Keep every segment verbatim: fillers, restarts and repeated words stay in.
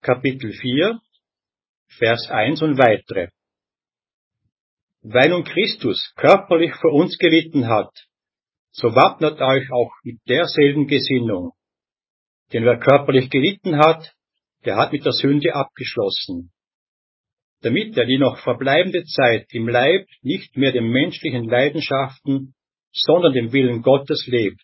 Kapitel vier, Vers eins und weitere. Weil nun Christus körperlich für uns gelitten hat, so wappnet euch auch mit derselben Gesinnung. Denn wer körperlich gelitten hat, der hat mit der Sünde abgeschlossen, damit er die noch verbleibende Zeit im Leib nicht mehr den menschlichen Leidenschaften, sondern dem Willen Gottes lebt.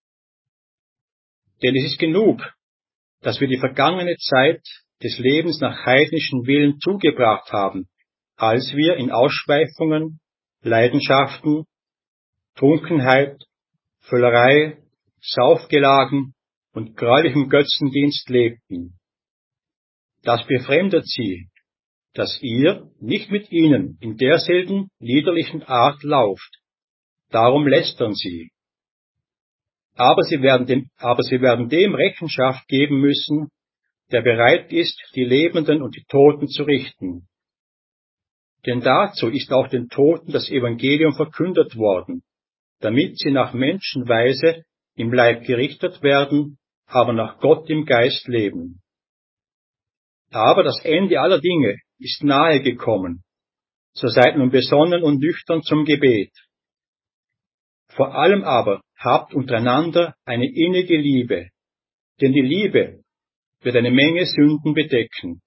Denn es ist genug, dass wir die vergangene Zeit des Lebens nach heidnischen Willen zugebracht haben, als wir in Ausschweifungen, Leidenschaften, Trunkenheit, Völlerei, Saufgelagen und greulichem Götzendienst lebten. Das befremdet sie, dass ihr nicht mit ihnen in derselben liederlichen Art lauft. Darum lästern sie. Aber sie werden dem, aber sie werden dem Rechenschaft geben müssen, der bereit ist, die Lebenden und die Toten zu richten. Denn dazu ist auch den Toten das Evangelium verkündet worden, damit sie nach Menschenweise im Leib gerichtet werden, aber nach Gott im Geist leben. Aber das Ende aller Dinge ist nahe gekommen, so seid nun besonnen und nüchtern zum Gebet. Vor allem aber habt untereinander eine innige Liebe, denn die Liebe wird eine Menge Sünden bedecken.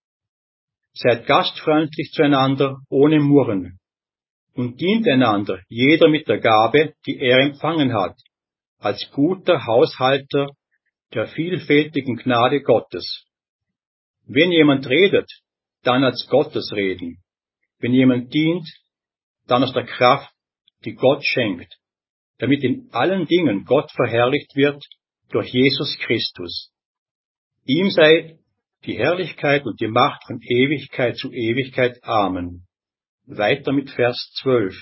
Seid gastfreundlich zueinander ohne Murren und dient einander jeder mit der Gabe, die er empfangen hat, als guter Haushalter der vielfältigen Gnade Gottes. Wenn jemand redet, dann als Gottes reden. Wenn jemand dient, dann aus der Kraft, die Gott schenkt, damit in allen Dingen Gott verherrlicht wird durch Jesus Christus. Ihm sei die Herrlichkeit und die Macht von Ewigkeit zu Ewigkeit. Amen. Weiter mit Vers zwölf.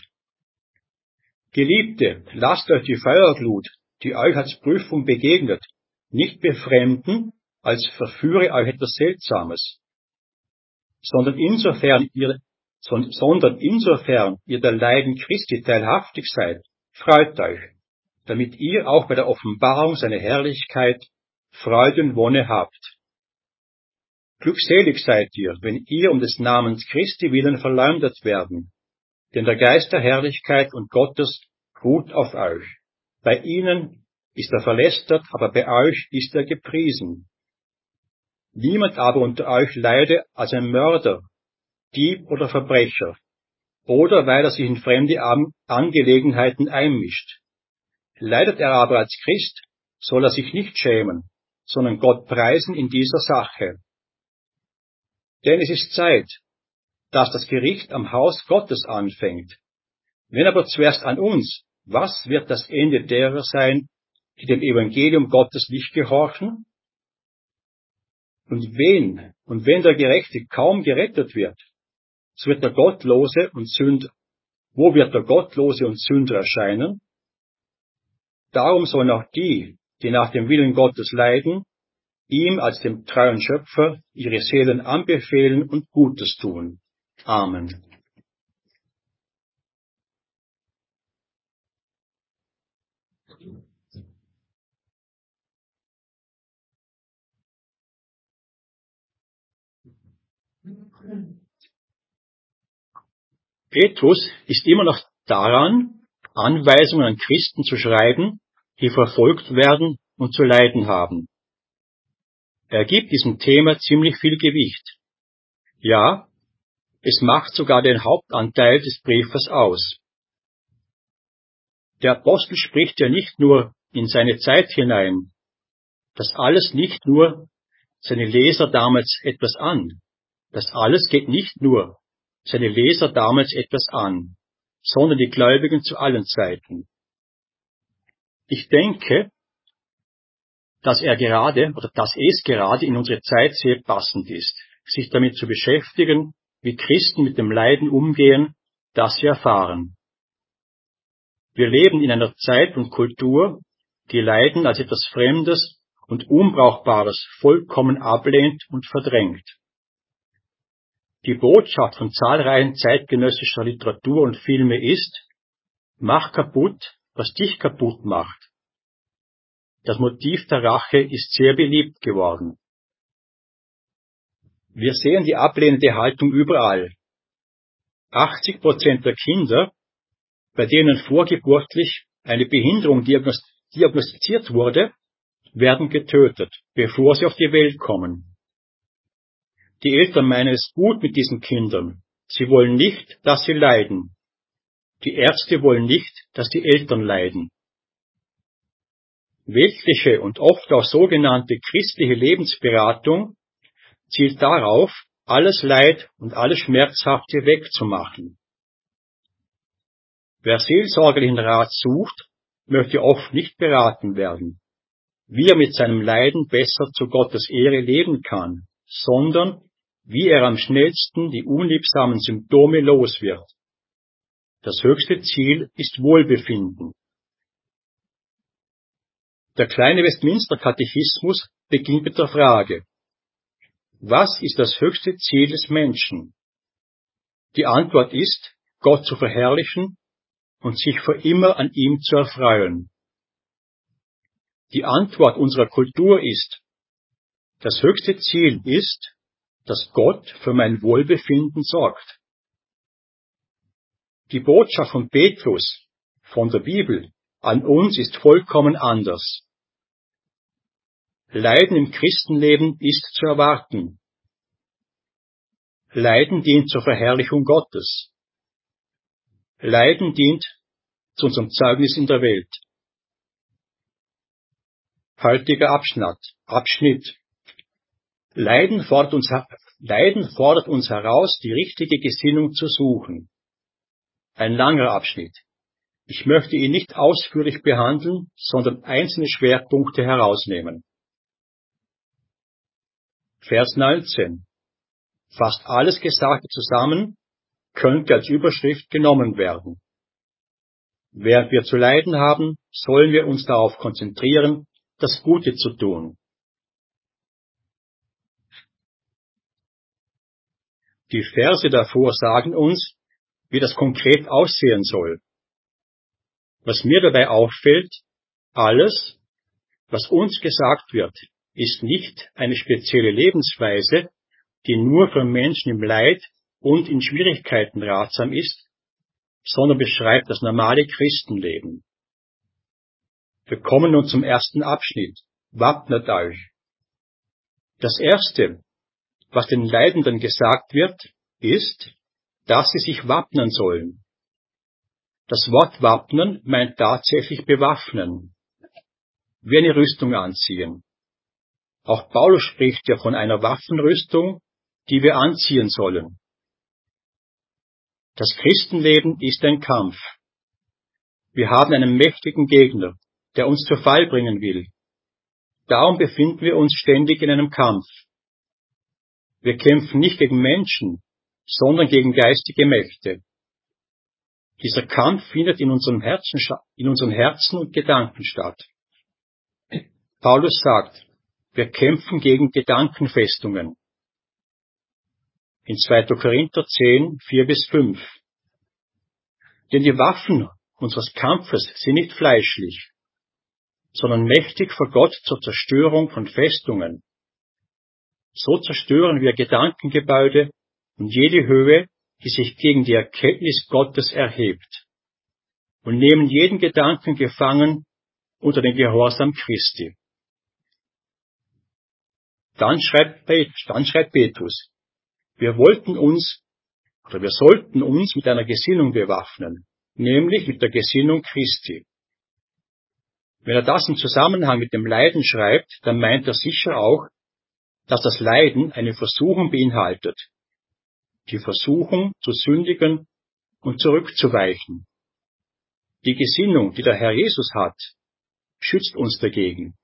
Geliebte, lasst euch die Feuerglut, die euch als Prüfung begegnet, nicht befremden, als verführe euch etwas Seltsames, sondern insofern ihr, sondern insofern ihr der Leiden Christi teilhaftig seid, freut euch, damit ihr auch bei der Offenbarung seiner Herrlichkeit Freude und Wonne habt. Glückselig seid ihr, wenn ihr um des Namens Christi willen verleumdet werden, denn der Geist der Herrlichkeit und Gottes ruht auf euch. Bei ihnen ist er verlästert, aber bei euch ist er gepriesen. Niemand aber unter euch leide als ein Mörder, Dieb oder Verbrecher, oder weil er sich in fremde Angelegenheiten einmischt. Leidet er aber als Christ, soll er sich nicht schämen, sondern Gott preisen in dieser Sache. Denn es ist Zeit, dass das Gericht am Haus Gottes anfängt. Wenn aber zuerst an uns, was wird das Ende derer sein, die dem Evangelium Gottes nicht gehorchen? Und wen, und wenn der Gerechte kaum gerettet wird, so wird der Gottlose und Sünder, wo wird der Gottlose und Sünder erscheinen? Darum sollen auch die, die nach dem Willen Gottes leiden, ihm als dem treuen Schöpfer ihre Seelen anbefehlen und Gutes tun. Amen. Petrus ist immer noch daran, Anweisungen an Christen zu schreiben, die verfolgt werden und zu leiden haben. Er gibt diesem Thema ziemlich viel Gewicht. Ja, es macht sogar den Hauptanteil des Briefes aus. Der Apostel spricht ja nicht nur in seine Zeit hinein, das alles nicht nur seine Leser damals etwas an. Das alles geht nicht nur seine Leser damals etwas an, sondern die Gläubigen zu allen Zeiten. Ich denke, dass er gerade, oder dass es gerade in unsere Zeit sehr passend ist, sich damit zu beschäftigen, wie Christen mit dem Leiden umgehen, das sie erfahren. Wir leben in einer Zeit und Kultur, die Leiden als etwas Fremdes und Unbrauchbares vollkommen ablehnt und verdrängt. Die Botschaft von zahlreichen zeitgenössischer Literatur und Filme ist: Mach kaputt, was dich kaputt macht. Das Motiv der Rache ist sehr beliebt geworden. Wir sehen die ablehnende Haltung überall. achtzig Prozent der Kinder, bei denen vorgeburtlich eine Behinderung diagnostiziert wurde, werden getötet, bevor sie auf die Welt kommen. Die Eltern meinen es gut mit diesen Kindern. Sie wollen nicht, dass sie leiden. Die Ärzte wollen nicht, dass die Eltern leiden. Weltliche und oft auch sogenannte christliche Lebensberatung zielt darauf, alles Leid und alles Schmerzhafte wegzumachen. Wer seelsorgerlichen Rat sucht, möchte oft nicht beraten werden, wie er mit seinem Leiden besser zu Gottes Ehre leben kann, sondern wie er am schnellsten die unliebsamen Symptome los wird. Das höchste Ziel ist Wohlbefinden. Der kleine Westminster-Katechismus beginnt mit der Frage: Was ist das höchste Ziel des Menschen? Die Antwort ist, Gott zu verherrlichen und sich für immer an ihm zu erfreuen. Die Antwort unserer Kultur ist, das höchste Ziel ist, dass Gott für mein Wohlbefinden sorgt. Die Botschaft von Petrus, von der Bibel, an uns ist vollkommen anders. Leiden im Christenleben ist zu erwarten. Leiden dient zur Verherrlichung Gottes. Leiden dient zu unserem Zeugnis in der Welt. Heutiger Abschnitt. Abschnitt. Leiden fordert uns, Leiden fordert uns heraus, die richtige Gesinnung zu suchen. Ein langer Abschnitt. Ich möchte ihn nicht ausführlich behandeln, sondern einzelne Schwerpunkte herausnehmen. Vers neunzehn. Fast alles Gesagte zusammen könnte als Überschrift genommen werden. Während wir zu leiden haben, sollen wir uns darauf konzentrieren, das Gute zu tun. Die Verse davor sagen uns, wie das konkret aussehen soll. Was mir dabei auffällt, alles, was uns gesagt wird, ist nicht eine spezielle Lebensweise, die nur für Menschen im Leid und in Schwierigkeiten ratsam ist, sondern beschreibt das normale Christenleben. Wir kommen nun zum ersten Abschnitt. Wappnet euch. Das Erste, was den Leidenden gesagt wird, ist, dass sie sich wappnen sollen. Das Wort wappnen meint tatsächlich bewaffnen, wie eine Rüstung anziehen. Auch Paulus spricht ja von einer Waffenrüstung, die wir anziehen sollen. Das Christenleben ist ein Kampf. Wir haben einen mächtigen Gegner, der uns zu Fall bringen will. Darum befinden wir uns ständig in einem Kampf. Wir kämpfen nicht gegen Menschen, sondern gegen geistige Mächte. Dieser Kampf findet in unserem Herzen, in unseren Herzen und Gedanken statt. Paulus sagt, wir kämpfen gegen Gedankenfestungen. In zweiter Korinther zehn, vier bis fünf. Denn die Waffen unseres Kampfes sind nicht fleischlich, sondern mächtig vor Gott zur Zerstörung von Festungen. So zerstören wir Gedankengebäude und jede Höhe, die sich gegen die Erkenntnis Gottes erhebt, und nehmen jeden Gedanken gefangen unter den Gehorsam Christi. Dann schreibt, dann schreibt Petrus, wir wollten uns, oder wir sollten uns mit einer Gesinnung bewaffnen, nämlich mit der Gesinnung Christi. Wenn er das im Zusammenhang mit dem Leiden schreibt, dann meint er sicher auch, dass das Leiden eine Versuchung beinhaltet. Die Versuchung zu sündigen und zurückzuweichen. Die Gesinnung, die der Herr Jesus hat, schützt uns dagegen.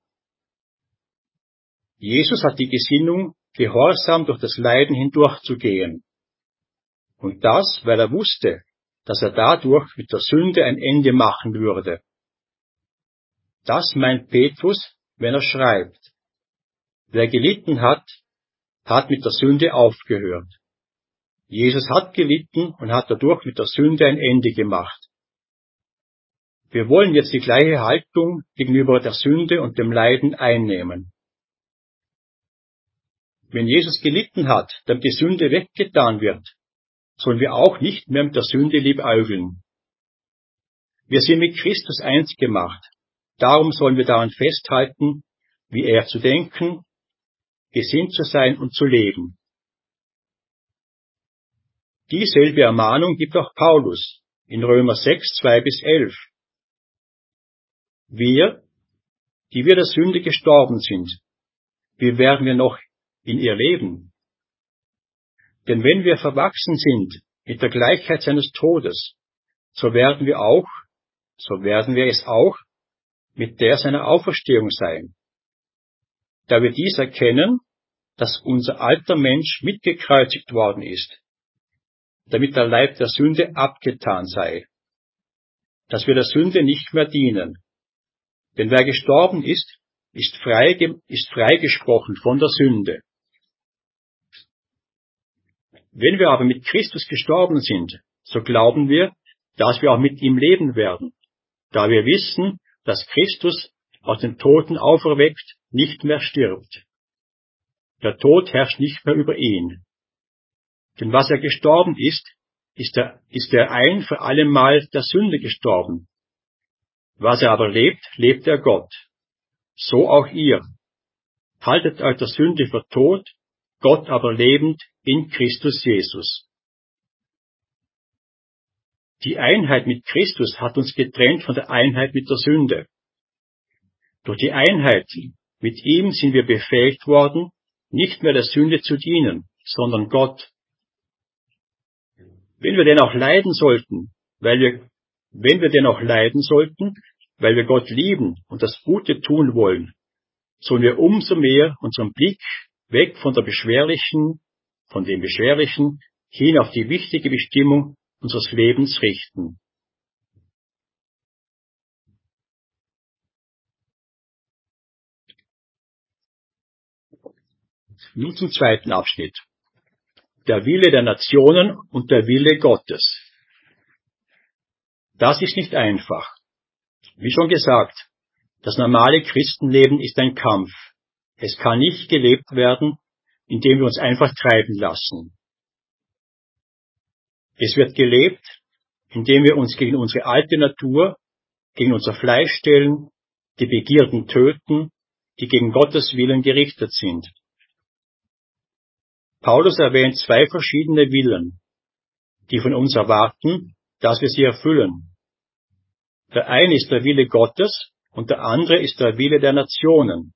Jesus hat die Gesinnung, gehorsam durch das Leiden hindurchzugehen. Und das, weil er wusste, dass er dadurch mit der Sünde ein Ende machen würde. Das meint Petrus, wenn er schreibt, wer gelitten hat, hat mit der Sünde aufgehört. Jesus hat gelitten und hat dadurch mit der Sünde ein Ende gemacht. Wir wollen jetzt die gleiche Haltung gegenüber der Sünde und dem Leiden einnehmen. Wenn Jesus gelitten hat, damit die Sünde weggetan wird, sollen wir auch nicht mehr mit der Sünde liebäugeln. Wir sind mit Christus eins gemacht. Darum sollen wir daran festhalten, wie er zu denken, gesinnt zu sein und zu leben. Dieselbe Ermahnung gibt auch Paulus in Römer sechs, zwei bis elf. Wir, die wir der Sünde gestorben sind, wie werden wir noch in ihr leben? Denn wenn wir verwachsen sind mit der Gleichheit seines Todes, so werden wir auch, so werden wir es auch mit der seiner Auferstehung sein. Da wir dies erkennen, dass unser alter Mensch mitgekreuzigt worden ist, damit der Leib der Sünde abgetan sei, dass wir der Sünde nicht mehr dienen. Denn wer gestorben ist, ist frei, ist freigesprochen von der Sünde. Wenn wir aber mit Christus gestorben sind, so glauben wir, dass wir auch mit ihm leben werden, da wir wissen, dass Christus aus den Toten auferweckt nicht mehr stirbt. Der Tod herrscht nicht mehr über ihn. Denn was er gestorben ist, ist er, ist er ein für allemal der Sünde gestorben. Was er aber lebt, lebt er Gott. So auch ihr. Haltet euch der Sünde für tot, Gott aber lebend in Christus Jesus. Die Einheit mit Christus hat uns getrennt von der Einheit mit der Sünde. Durch die Einheit mit ihm sind wir befähigt worden, nicht mehr der Sünde zu dienen, sondern Gott. Wenn wir denn auch leiden sollten, weil wir, wenn wir denn auch leiden sollten, weil wir Gott lieben und das Gute tun wollen, sollen wir umso mehr unseren Blick weg von der beschwerlichen, von dem Beschwerlichen hin auf die wichtige Bestimmung unseres Lebens richten. Nun zum zweiten Abschnitt. Der Wille der Nationen und der Wille Gottes. Das ist nicht einfach. Wie schon gesagt, das normale Christenleben ist ein Kampf. Es kann nicht gelebt werden, indem wir uns einfach treiben lassen. Es wird gelebt, indem wir uns gegen unsere alte Natur, gegen unser Fleisch stellen, die Begierden töten, die gegen Gottes Willen gerichtet sind. Paulus erwähnt zwei verschiedene Willen, die von uns erwarten, dass wir sie erfüllen. Der eine ist der Wille Gottes und der andere ist der Wille der Nationen.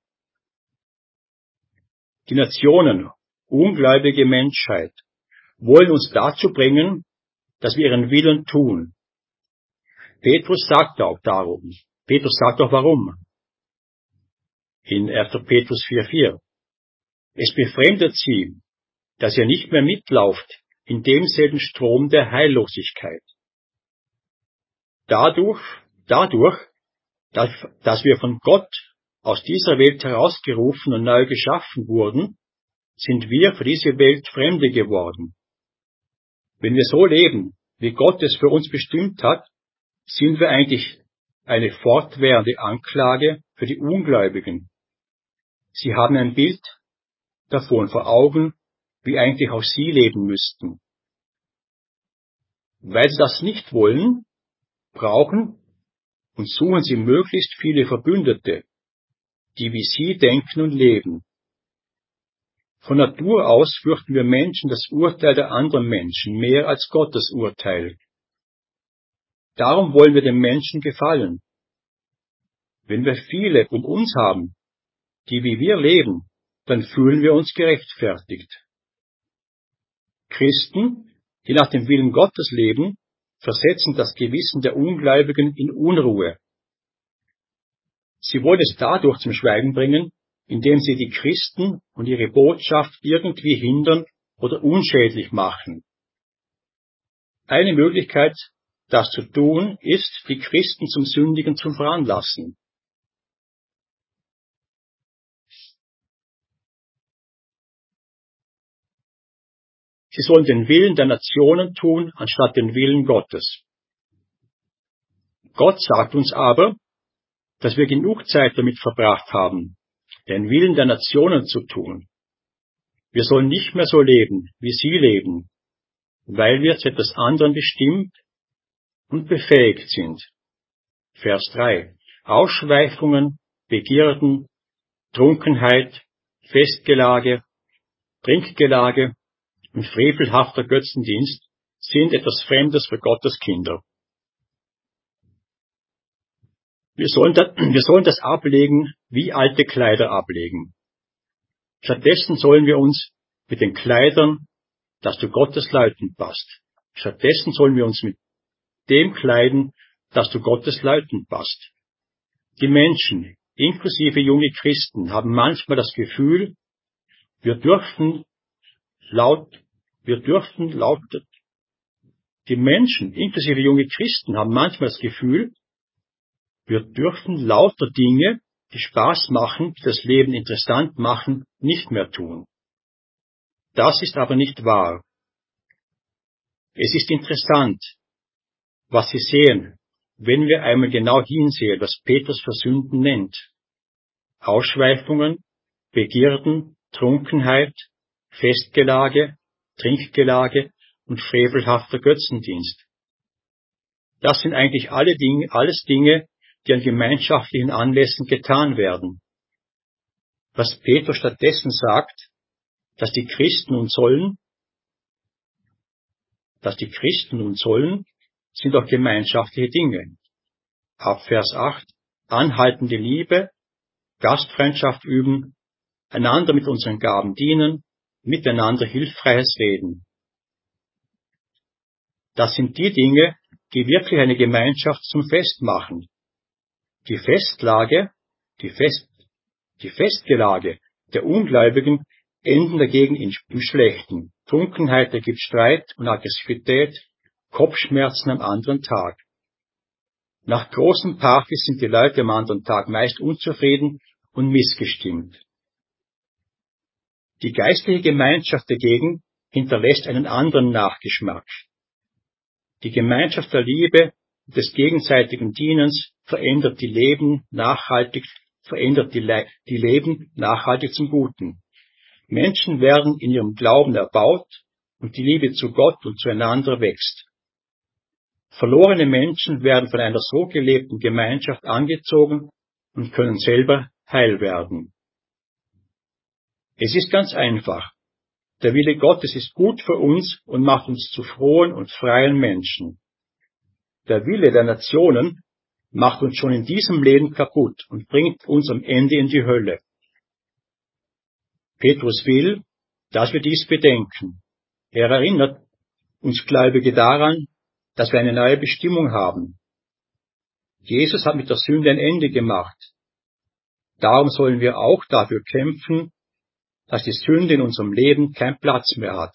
Die Nationen, ungläubige Menschheit, wollen uns dazu bringen, dass wir ihren Willen tun. Petrus sagt auch darum. Petrus sagt auch warum. In erster Petrus vier vier. Es befremdet sie, dass ihr nicht mehr mitlauft in demselben Strom der Heillosigkeit. Dadurch, dadurch, dass, dass wir von Gott aus dieser Welt herausgerufen und neu geschaffen wurden, sind wir für diese Welt Fremde geworden. Wenn wir so leben, wie Gott es für uns bestimmt hat, sind wir eigentlich eine fortwährende Anklage für die Ungläubigen. Sie haben ein Bild davon vor Augen, wie eigentlich auch sie leben müssten. Weil sie das nicht wollen, brauchen und suchen sie möglichst viele Verbündete, die wie sie denken und leben. Von Natur aus fürchten wir Menschen das Urteil der anderen Menschen mehr als Gottes Urteil. Darum wollen wir den Menschen gefallen. Wenn wir viele um uns haben, die wie wir leben, dann fühlen wir uns gerechtfertigt. Christen, die nach dem Willen Gottes leben, versetzen das Gewissen der Ungläubigen in Unruhe. Sie wollen es dadurch zum Schweigen bringen, indem sie die Christen und ihre Botschaft irgendwie hindern oder unschädlich machen. Eine Möglichkeit, das zu tun, ist, die Christen zum Sündigen zu veranlassen. Sie sollen den Willen der Nationen tun, anstatt den Willen Gottes. Gott sagt uns aber, dass wir genug Zeit damit verbracht haben, den Willen der Nationen zu tun. Wir sollen nicht mehr so leben, wie sie leben, weil wir zu etwas anderem bestimmt und befähigt sind. Vers drei. Ausschweifungen, Begierden, Trunkenheit, Festgelage, Trinkgelage und frevelhafter Götzendienst sind etwas Fremdes für Gottes Kinder. Wir sollen, das, wir sollen das ablegen, wie alte Kleider ablegen. Stattdessen sollen wir uns mit den Kleidern, das zu Gottes Leuten passt. Stattdessen sollen wir uns mit dem kleiden, das zu Gottes Leuten passt. Die Menschen, inklusive junge Christen, haben manchmal das Gefühl, wir dürfen laut, wir dürfen laut, die Menschen, inklusive junge Christen, haben manchmal das Gefühl, wir dürfen lauter Dinge, die Spaß machen, die das Leben interessant machen, nicht mehr tun. Das ist aber nicht wahr. Es ist interessant, was Sie sehen, wenn wir einmal genau hinsehen, was Petrus für Sünden nennt. Ausschweifungen, Begierden, Trunkenheit, Festgelage, Trinkgelage und frevelhafter Götzendienst. Das sind eigentlich alle Dinge, alles Dinge, die an gemeinschaftlichen Anlässen getan werden. Was Petrus stattdessen sagt, dass die Christen nun sollen, dass die Christen nun sollen, sind auch gemeinschaftliche Dinge. Ab Vers acht, anhaltende Liebe, Gastfreundschaft üben, einander mit unseren Gaben dienen, miteinander hilfreiches Reden. Das sind die Dinge, die wirklich eine Gemeinschaft zum Fest machen. Die Festlage, die, Fest, die Festgelage der Ungläubigen enden dagegen im Schlechten. Trunkenheit ergibt Streit und Aggressivität, Kopfschmerzen am anderen Tag. Nach großen Partys sind die Leute am anderen Tag meist unzufrieden und missgestimmt. Die geistliche Gemeinschaft dagegen hinterlässt einen anderen Nachgeschmack. Die Gemeinschaft der Liebe und des gegenseitigen Dienens verändert die Leben nachhaltig, verändert die, Le- die Leben nachhaltig zum Guten. Menschen werden in ihrem Glauben erbaut und die Liebe zu Gott und zueinander wächst. Verlorene Menschen werden von einer so gelebten Gemeinschaft angezogen und können selber heil werden. Es ist ganz einfach. Der Wille Gottes ist gut für uns und macht uns zu frohen und freien Menschen. Der Wille der Nationen macht uns schon in diesem Leben kaputt und bringt uns am Ende in die Hölle. Petrus will, dass wir dies bedenken. Er erinnert uns Gläubige daran, dass wir eine neue Bestimmung haben. Jesus hat mit der Sünde ein Ende gemacht. Darum sollen wir auch dafür kämpfen, dass die Sünde in unserem Leben keinen Platz mehr hat.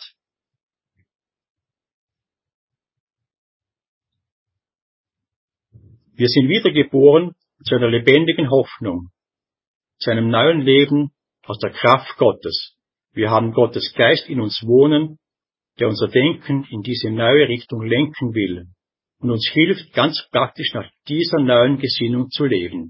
Wir sind wiedergeboren zu einer lebendigen Hoffnung, zu einem neuen Leben aus der Kraft Gottes. Wir haben Gottes Geist in uns wohnen, der unser Denken in diese neue Richtung lenken will und uns hilft, ganz praktisch nach dieser neuen Gesinnung zu leben.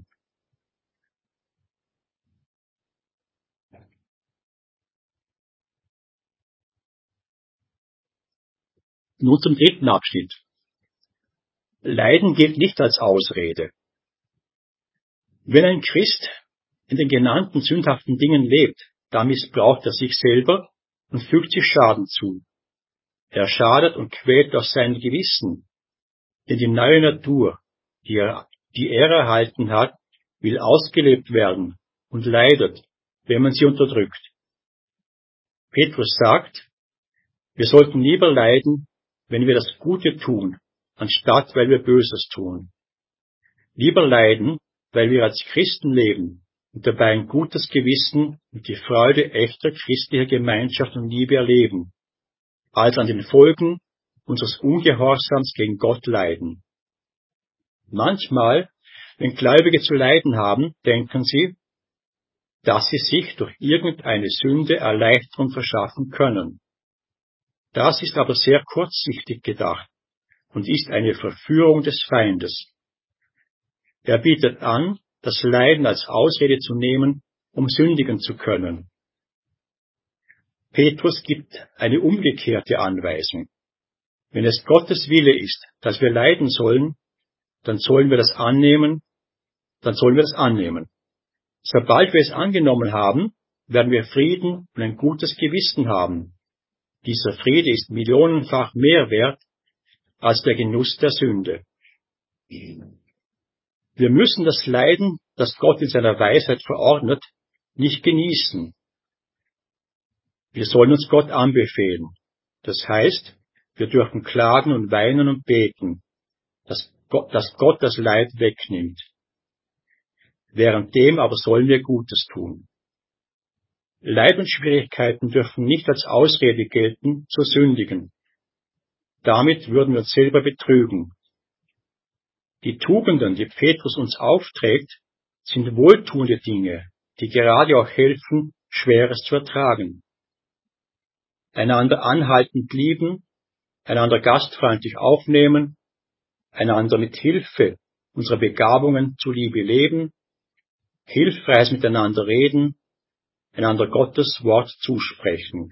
Nun zum dritten Abschnitt. Leiden gilt nicht als Ausrede. Wenn ein Christ in den genannten sündhaften Dingen lebt, dann missbraucht er sich selber und fügt sich Schaden zu. Er schadet und quält auch sein Gewissen, denn die neue Natur, die er, die er erhalten hat, will ausgelebt werden und leidet, wenn man sie unterdrückt. Petrus sagt, wir sollten lieber leiden, wenn wir das Gute tun, anstatt weil wir Böses tun. Lieber leiden, weil wir als Christen leben und dabei ein gutes Gewissen und die Freude echter christlicher Gemeinschaft und Liebe erleben, als an den Folgen unseres Ungehorsams gegen Gott leiden. Manchmal, wenn Gläubige zu leiden haben, denken sie, dass sie sich durch irgendeine Sünde Erleichterung verschaffen können. Das ist aber sehr kurzsichtig gedacht und ist eine Verführung des Feindes. Er bietet an, das Leiden als Ausrede zu nehmen, um sündigen zu können. Petrus gibt eine umgekehrte Anweisung. Wenn es Gottes Wille ist, dass wir leiden sollen, dann sollen wir das annehmen, dann sollen wir das annehmen. Sobald wir es angenommen haben, werden wir Frieden und ein gutes Gewissen haben. Dieser Friede ist millionenfach mehr wert als der Genuss der Sünde. Wir müssen das Leiden, das Gott in seiner Weisheit verordnet, nicht genießen. Wir sollen uns Gott anbefehlen. Das heißt, wir dürfen klagen und weinen und beten, dass Gott, dass Gott das Leid wegnimmt. Währenddem aber sollen wir Gutes tun. Leid und Schwierigkeiten dürfen nicht als Ausrede gelten, zu sündigen. Damit würden wir uns selber betrügen. Die Tugenden, die Petrus uns aufträgt, sind wohltuende Dinge, die gerade auch helfen, Schweres zu ertragen. Einander anhaltend lieben, einander gastfreundlich aufnehmen, einander mit Hilfe unserer Begabungen zuliebe leben, hilfreich miteinander reden, einander Gottes Wort zusprechen.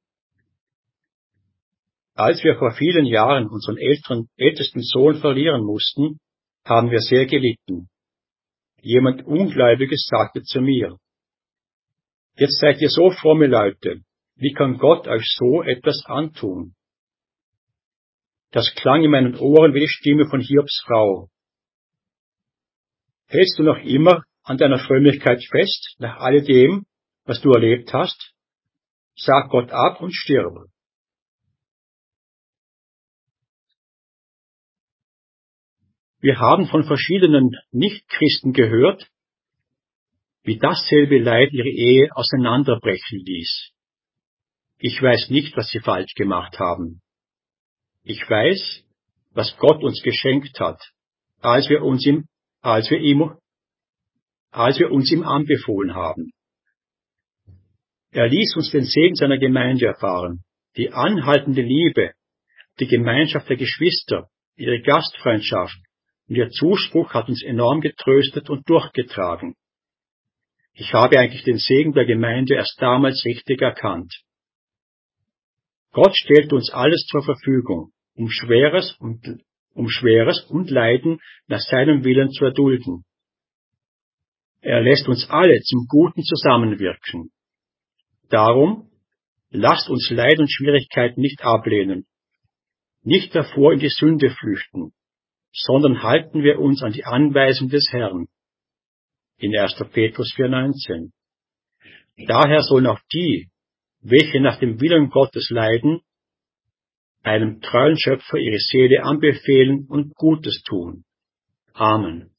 Als wir vor vielen Jahren unseren älteren, ältesten Sohn verlieren mussten, haben wir sehr gelitten. Jemand Ungläubiges sagte zu mir: Jetzt seid ihr so fromme Leute, wie kann Gott euch so etwas antun? Das klang in meinen Ohren wie die Stimme von Hiobs Frau. Hältst du noch immer an deiner Frömmigkeit fest, nach alledem, was du erlebt hast? Sag Gott ab und stirb. Wir haben von verschiedenen Nichtchristen gehört, wie dasselbe Leid ihre Ehe auseinanderbrechen ließ. Ich weiß nicht, was sie falsch gemacht haben. Ich weiß, was Gott uns geschenkt hat, als wir uns ihm, als wir ihm, als wir uns ihm anbefohlen haben. Er ließ uns den Segen seiner Gemeinde erfahren, die anhaltende Liebe, die Gemeinschaft der Geschwister, ihre Gastfreundschaft und ihr Zuspruch hat uns enorm getröstet und durchgetragen. Ich habe eigentlich den Segen der Gemeinde erst damals richtig erkannt. Gott stellt uns alles zur Verfügung, um Schweres und, um Schweres und Leiden nach seinem Willen zu erdulden. Er lässt uns alle zum Guten zusammenwirken. Darum, lasst uns Leid und Schwierigkeiten nicht ablehnen, nicht davor in die Sünde flüchten, sondern halten wir uns an die Anweisung des Herrn. In erster Petrus vier neunzehn. Daher sollen auch die, welche nach dem Willen Gottes leiden, einem treuen Schöpfer ihre Seele anbefehlen und Gutes tun. Amen.